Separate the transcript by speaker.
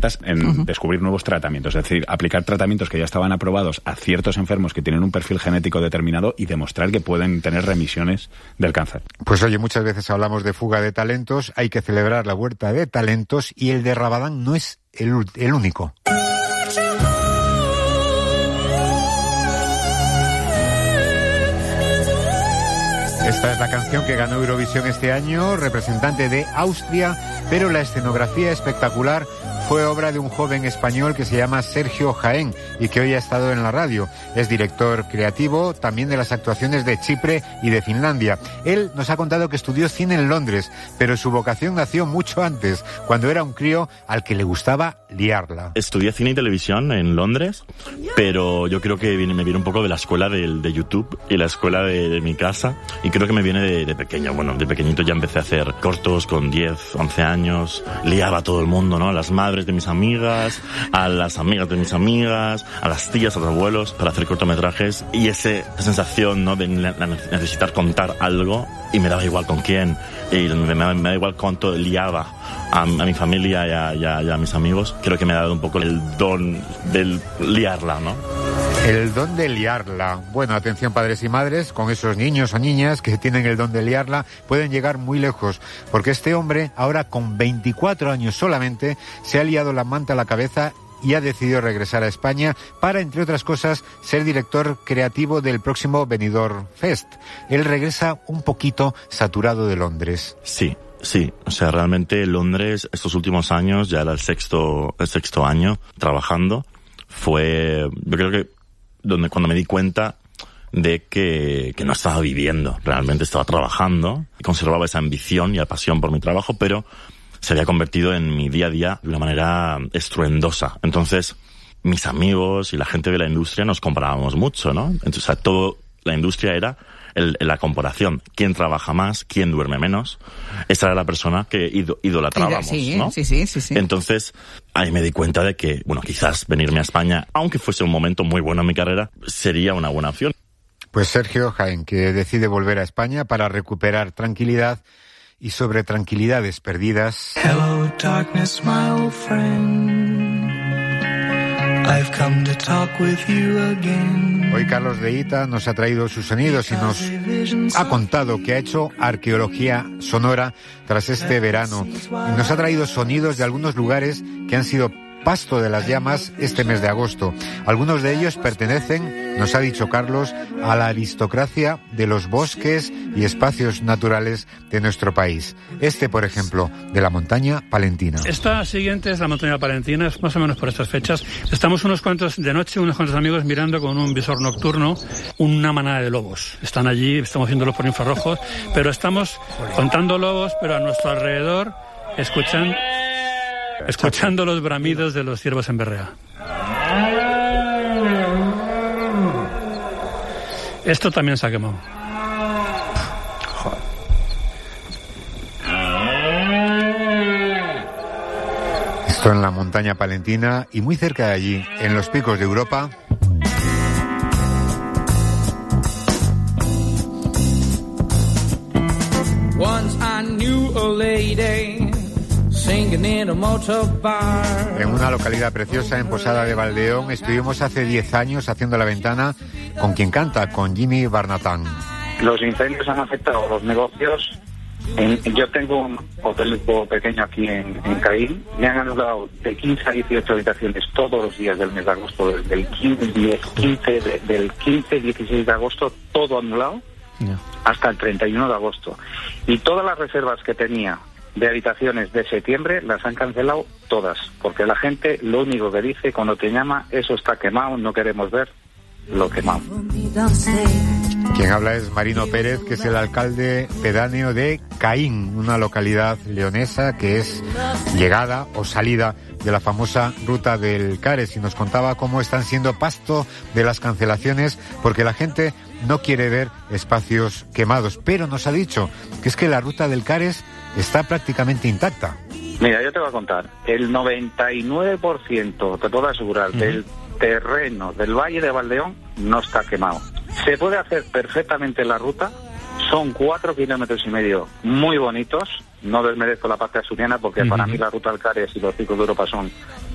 Speaker 1: herramientas en descubrir nuevos tratamientos, es decir, aplicar tratamientos que ya estaban aprobados a ciertos enfermos que tienen un perfil genético determinado y demostrar que pueden tener remisiones del cáncer.
Speaker 2: Pues oye, muchas veces hablamos de fuga de talentos, hay que celebrar la huerta de talentos y el de Rabadán no es el único. Esta es la canción que ganó Eurovisión este año, representante de Austria, pero la escenografía espectacular fue obra de un joven español que se llama Sergio Jaén y que hoy ha estado en la radio. Es director creativo también de las actuaciones de Chipre y de Finlandia. Él nos ha contado que estudió cine en Londres, pero su vocación nació mucho antes, cuando era un crío al que le gustaba liarla.
Speaker 3: Estudié cine y televisión en Londres, pero yo creo que me viene un poco de la escuela de YouTube y la escuela de mi casa, y creo que me viene de pequeño. Bueno, de pequeñito ya empecé a hacer cortos con 10, 11 años, liaba a todo el mundo, ¿no? A las madres de mis amigas, a las amigas de mis amigas, a las tías, a los abuelos, para hacer cortometrajes, y esa sensación, ¿no?, de necesitar contar algo, y me daba igual con quién, y me da igual cuánto liaba a mi familia y a mis amigos. Creo que me ha dado un poco el don del liarla, ¿no?
Speaker 2: El don de liarla. Bueno, atención padres y madres, con esos niños o niñas que tienen el don de liarla, pueden llegar muy lejos, porque este hombre, ahora con 24 años solamente, se ha liado la manta a la cabeza y ha decidido regresar a España para, entre otras cosas, ser director creativo del próximo Benidorm Fest. Él regresa un poquito saturado de Londres.
Speaker 3: Sí, o sea, realmente Londres, estos últimos años, ya era el sexto año trabajando, fue, yo creo que cuando me di cuenta de que no estaba viviendo, realmente estaba trabajando, y conservaba esa ambición y la pasión por mi trabajo, pero se había convertido en mi día a día de una manera estruendosa. Entonces, mis amigos y la gente de la industria nos comparábamos mucho, ¿no? Entonces, toda la industria era la comparación. ¿Quién trabaja más? ¿Quién duerme menos? Esa era la persona que idolatrábamos, ¿no?
Speaker 4: Sí.
Speaker 3: Entonces, ahí me di cuenta de que, bueno, quizás venirme a España, aunque fuese un momento muy bueno en mi carrera, sería una buena opción.
Speaker 2: Pues Sergio Jaén, que decide volver a España para recuperar tranquilidad, y sobre tranquilidades perdidas.
Speaker 5: Hello, darkness, my old friend. I've come to talk with you again.
Speaker 2: Hoy Carlos de Ita nos ha traído sus sonidos y nos ha contado que ha hecho arqueología sonora tras este verano. Y nos ha traído sonidos de algunos lugares que han sido pasto de las llamas este mes de agosto. Algunos de ellos pertenecen, nos ha dicho Carlos, a la aristocracia de los bosques y espacios naturales de nuestro país. Este, por ejemplo, de la montaña palentina.
Speaker 6: Esta siguiente es la montaña palentina, es más o menos por estas fechas. Estamos unos cuantos de noche, unos cuantos amigos mirando con un visor nocturno una manada de lobos. Están allí, estamos viéndolos por infrarrojos, pero estamos contando lobos, pero a nuestro alrededor escuchando los bramidos de los ciervos en berrea. Esto también se ha quemado.
Speaker 2: Esto en la montaña palentina y muy cerca de allí, en los picos de Europa.
Speaker 5: Once I knew a lady en
Speaker 2: una localidad preciosa, en Posada de Valdeón, estuvimos hace 10 años haciendo La Ventana con quien canta, con Jimmy Barnatán.
Speaker 7: Los incendios han afectado a los negocios. Yo tengo un hotel pequeño aquí en Caín. Me han anulado de 15 a 18 habitaciones todos los días del mes de agosto, desde el 15-16 de agosto, todo anulado, hasta el 31 de agosto. Y todas las reservas que tenía de habitaciones de septiembre las han cancelado todas, porque la gente lo único que dice cuando te llama, eso está quemado, no queremos ver lo quemado.
Speaker 2: Quien habla es Marino Pérez, que es el alcalde pedáneo de Caín, una localidad leonesa que es llegada o salida de la famosa Ruta del Cares, y nos contaba cómo están siendo pasto de las cancelaciones porque la gente no quiere ver espacios quemados, pero nos ha dicho que es que la Ruta del Cares está prácticamente intacta.
Speaker 7: Mira, yo te voy a contar, el 99%, te puedo asegurar, del terreno del Valle de Valdeón no está quemado. Se puede hacer perfectamente la ruta, son 4,5 kilómetros muy bonitos, no desmerezco la parte asturiana porque para mí la Ruta del Cares y los picos de Europa son